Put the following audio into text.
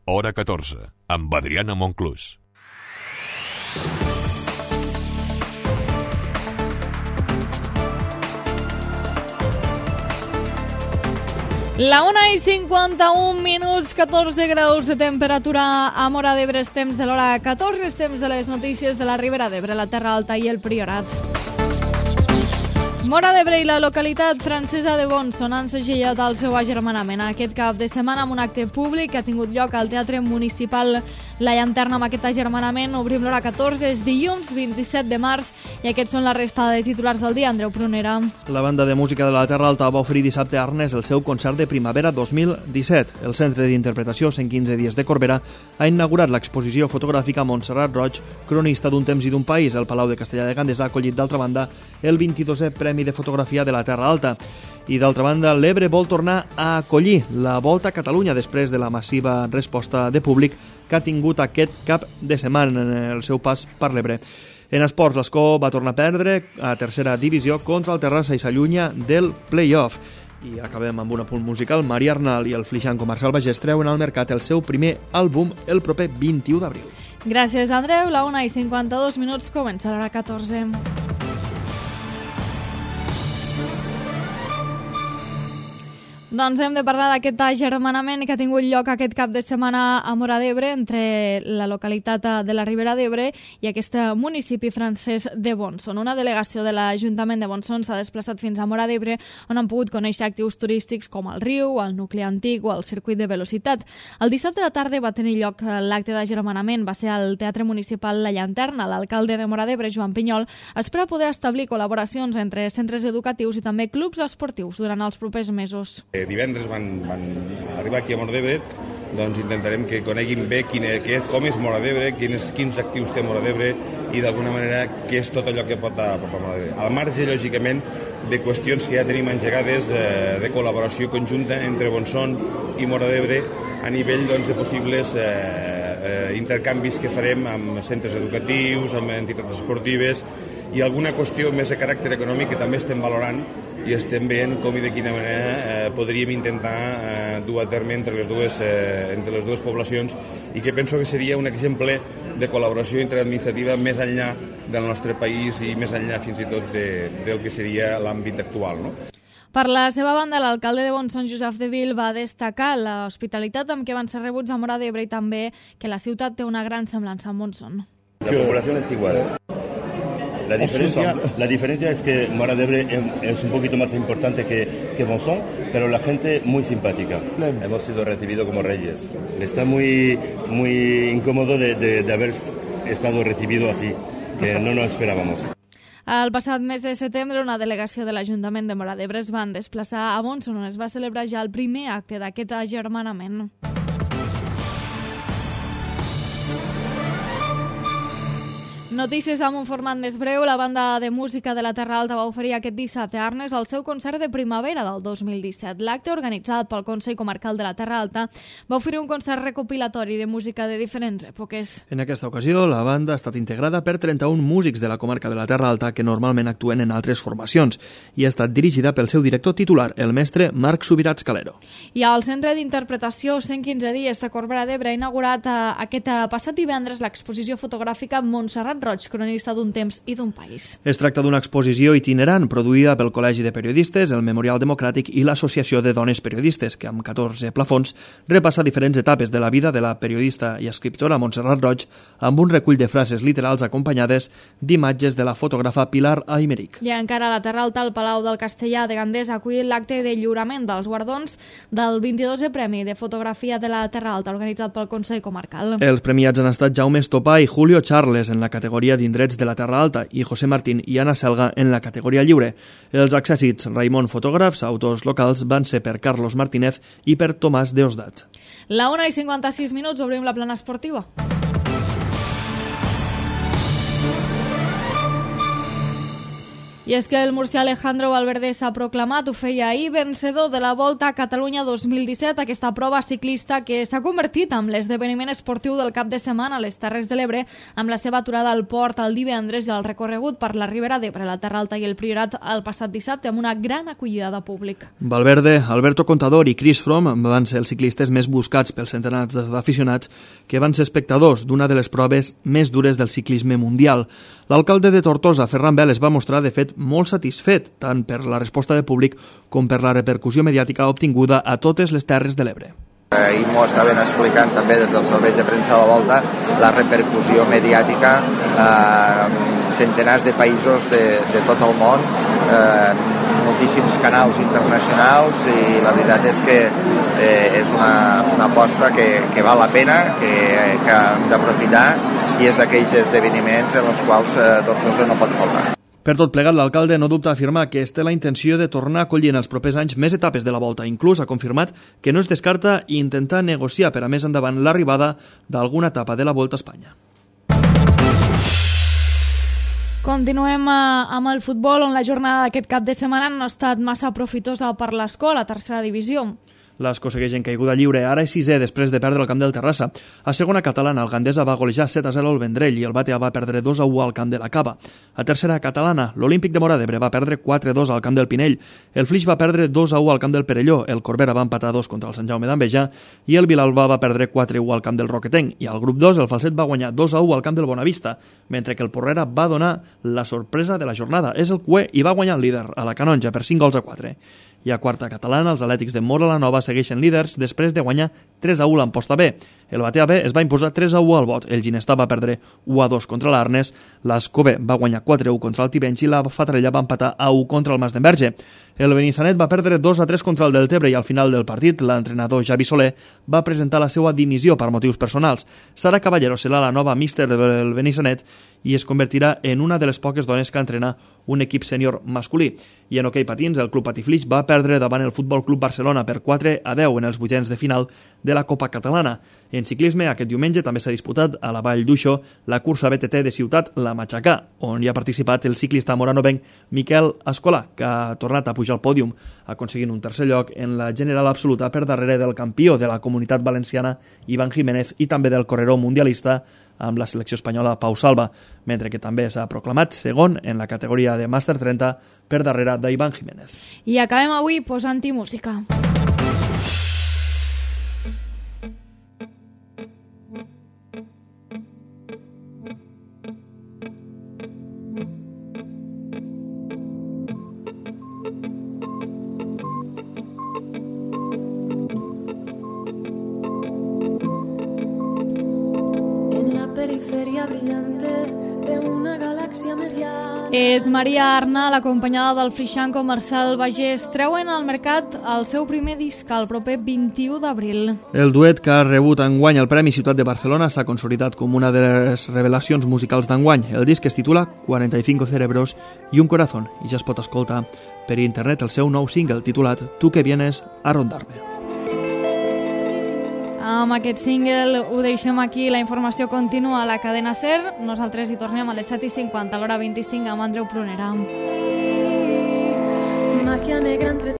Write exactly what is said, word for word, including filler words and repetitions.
Hora catorze, amb Adriana Monclús. La una i cinquanta-un minuts, catorze graus de temperatura a Móra d'Ebre, és temps de l'hora catorze, és temps de les notícies de la Ribera d'Ebre, la Terra Alta i el Priorat. Móra d'Ebre i la localitat francesa de Bonson han segellat el seu agermanament aquest cap de setmana amb un acte públic que ha tingut lloc al Teatre Municipal La Llanterna. Amb aquest agermanament obrim l'hora catorze, és dilluns vint-i-set de març, i aquests són la resta de titulars del dia. Andreu Prunera. La banda de música de la Terra Alta va oferir dissabte a Arnes el seu concert de primavera dos mil disset. El Centre d'Interpretació cent quinze dies de Corbera ha inaugurat l'exposició fotogràfica Montserrat Roig, cronista d'un temps i d'un país. El Palau de Castellar de Gandes ha acollit, d'altra banda, el vint-i-dosè Premi de Fotografia de la Terra Alta. I, d'altra banda, l'Ebre vol tornar a acollir la Volta a Catalunya després de la massiva resposta de públic que ha tingut aquest cap de setmana en el seu pas per l'Ebre. En esports, l'Escó va tornar a perdre a tercera divisió contra el Terrassa i s'allunya del play-off. I acabem amb un apunt musical. Maria Arnal i el flixanco Marcel Bagés treuen al mercat el seu primer àlbum el proper vint-i-u d'abril. Gràcies, Andreu. La una i cinquanta-dos minuts, comença l'hora catorze. Doncs hem de parlar d'aquest agermanament que ha tingut lloc aquest cap de setmana a Móra d'Ebre entre la localitat de la Ribera d'Ebre i aquest municipi francès de Bonson. Una delegació de l'Ajuntament de Bonson s'ha desplaçat fins a Móra d'Ebre, on han pogut conèixer actius turístics com el riu, el nucli antic o el circuit de velocitat. El dissabte a la tarda va tenir lloc l'acte d'agermanament. Va ser al Teatre Municipal La Llanterna. L'alcalde de Móra d'Ebre, Joan Pinyol, espera poder establir col·laboracions entre centres educatius i també clubs esportius durant els propers mesos. Divendres van, van arribar aquí a Móra d'Ebre, doncs intentarem que coneguin bé quin, que, com és Móra d'Ebre, quins, quins actius té Móra d'Ebre i d'alguna manera què és tot allò que pot aportar Móra d'Ebre. Al marge, lògicament, de qüestions que ja tenim engegades eh, de col·laboració conjunta entre Bonson i Móra d'Ebre a nivell doncs, de possibles eh, eh, intercanvis que farem amb centres educatius, amb entitats esportives i alguna qüestió més de caràcter econòmic que també estem valorant i estem veient com i de quina manera eh, podríem intentar eh, dur a terme entre les, dues, eh, entre les dues poblacions i que penso que seria un exemple de col·laboració interadministrativa més enllà del nostre país i més enllà fins i tot de, del que seria l'àmbit actual, no? Per la seva banda, l'alcalde de Bonson, Josep de Vil, va destacar l'hospitalitat amb què van ser rebuts a Móra d'Ebre i també que la ciutat té una gran semblança amb Bonson. La población es igual. La diferencia, la diferencia es que Móra d'Ebre es un poquito más importante que, que Bonson, pero la gente muy simpática. Hemos sido recibidos como reyes. Está muy, muy incómodo de, de, de haber estado recibido así, que no nos esperábamos. El passat mes de setembre, una delegació de l'Ajuntament de Móra d'Ebre es van desplaçar a Bonson, on es va celebrar ja el primer acte d'aquest agermanament. Notícies amb un format més breu. La banda de música de la Terra Alta va oferir aquest dissabte a Arnes el seu concert de primavera del dos mil disset. L'acte, organitzat pel Consell Comarcal de la Terra Alta, va oferir un concert recopilatori de música de diferents èpoques. En aquesta ocasió, la banda ha estat integrada per trenta-un músics de la comarca de la Terra Alta que normalment actuen en altres formacions i ha estat dirigida pel seu director titular, el mestre Marc Subirats Calero. I el Centre d'Interpretació cent quinze dies de Corbera d'Ebre ha inaugurat eh, aquest passat divendres l'exposició fotogràfica Montserrat Roig, cronista d'un temps i d'un país. Es tracta d'una exposició itinerant produïda pel Col·legi de Periodistes, el Memorial Democràtic i l'Associació de Dones Periodistes, que amb catorze plafons repassa diferents etapes de la vida de la periodista i escriptora Montserrat Roig amb un recull de frases literals acompanyades d'imatges de la fotògrafa Pilar Aymerich. I encara a la Terra Alta, el Palau del Castellar de Gandés ha acollit l'acte de lliurament dels guardons del vint-i-dosè Premi de Fotografia de la Terra Alta, organitzat pel Consell Comarcal. Els premiats han estat Jaume Estopà i Julio Charles en la categoria d'indrets de la Terra Alta i José Martín i Anna Selga en la categoria lliure. Els accèssits Raimon Fotògrafs, autors locals, van ser per Carlos Martínez i per Tomàs Deosdat. La una i cinquanta-sis minuts, obrim la plana esportiva. I és que el murcià Alejandro Valverde s'ha proclamat, ho feia ahir, vencedor de la Volta a Catalunya dos mil disset, aquesta prova ciclista que s'ha convertit en l'esdeveniment esportiu del cap de setmana a les Terres de l'Ebre, amb la seva aturada al port el divendres i el recorregut per la Ribera d'Ebre, la Terra Alta i el Priorat el passat dissabte, amb una gran acollida de públic. Valverde, Alberto Contador i Chris Froome van ser els ciclistes més buscats pels centenars d'aficionats que van ser espectadors d'una de les proves més dures del ciclisme mundial. L'alcalde de Tortosa, Ferran Bel, es va mostrar, de fet, molt satisfet, tant per la resposta de públic com per la repercussió mediàtica obtinguda a totes les Terres de l'Ebre. Ahir m'ho estaven explicant també des del servei de premsa de la Volta, la repercussió mediàtica, eh, centenars de països de, de tot el món, eh, moltíssims canals internacionals, i la veritat és que eh, és una, una aposta que, que val la pena, que, que hem d'aprofitar, i és d'aquells esdeveniments en els quals eh, Tortosa no pot faltar. Per tot plegat, l'alcalde no dubta a afirmar que es té la intenció de tornar a acollir en els propers anys més etapes de la Volta. Inclús ha confirmat que no es descarta intentar negociar per a més endavant l'arribada d'alguna etapa de la Volta a Espanya. Continuem amb el futbol, on la jornada d'aquest cap de setmana no ha estat massa profitosa per l'escola, a tercera divisió. L'Ascó segueix en caiguda lliure, ara és sisè després de perdre el camp del Terrassa. A segona catalana, el Gandesa va golejar set a zero al Vendrell i el Batea va perdre dos a u al camp de la Cava. A tercera catalana, l'Olímpic de Móra d'Ebre va perdre quatre a dos al camp del Pinell, el Flix va perdre dos a u al camp del Perelló, el Corbera va empatar dos contra el Sant Jaume d'Enveja i el Vilalba va perdre quatre a u al camp del Roquetenc, i al grup dos el Falset va guanyar dos a u al camp del Bonavista, mentre que el Porrera va donar la sorpresa de la jornada. És el Cué i va guanyar el líder a la Canonja per cinc gols a quatre. I a quarta catalana, els Atlètics de Móra la Nova segueixen líders després de guanyar tres a u l'Amposta B. El Batea B es va imposar tres a u al Bot, el Ginestà va perdre u a dos contra l'Arnes, l'Ascó B va guanyar quatre a u contra el Tivenys i la Fatarella va empatar a u contra el Mas d'Enverge. El Benissanet va perdre dos a tres contra el Deltebre i al final del partit l'entrenador Javi Soler va presentar la seva dimissió per motius personals. Sara Caballero serà la nova míster del Benissanet i es convertirà en una de les poques dones que entrena un equip sènior masculí. I en hoquei patins, el Club Patiflix va perdre davant el Futbol Club Barcelona per quatre a deu en els vuitens de final de la Copa Catalana. En ciclisme, aquest diumenge també s'ha disputat a la Vall d'Uixó la cursa B T T de Ciutat La Matxacà, on hi ha participat el ciclista moranovenc Miquel Escolà, que ha tornat a pujar al pòdium, aconseguint un tercer lloc en la general absoluta per darrere del campió de la Comunitat Valenciana Iván Jiménez i també del corredor mundialista amb la selecció espanyola Pau Salva, mentre que també s'ha proclamat segon en la categoria de Màster trenta per darrere d'Iván Jiménez. I acabem avui posant-hi música. Periferia brillante de una galaxia mediana. És Maria Arnal, acompanyada del Frixanco Marcel Bagés. Treuen al mercat el seu primer disc el proper vint-i-u d'abril. El duet, que ha rebut enguany el Premi Ciutat de Barcelona, s'ha consolidat com una de les revelacions musicals d'enguany. El disc es titula quaranta-cinco cerebros y un corazón i ja es pot escoltar per internet el seu nou single titulat Tu que vienes a rondarme. Amb aquest single ho deixem aquí. La informació continua a la cadena SER. Nosaltres hi tornem a les set i cinquanta, a l'hora vint-i-cinc, amb Andreu Prunera. Magia negra entre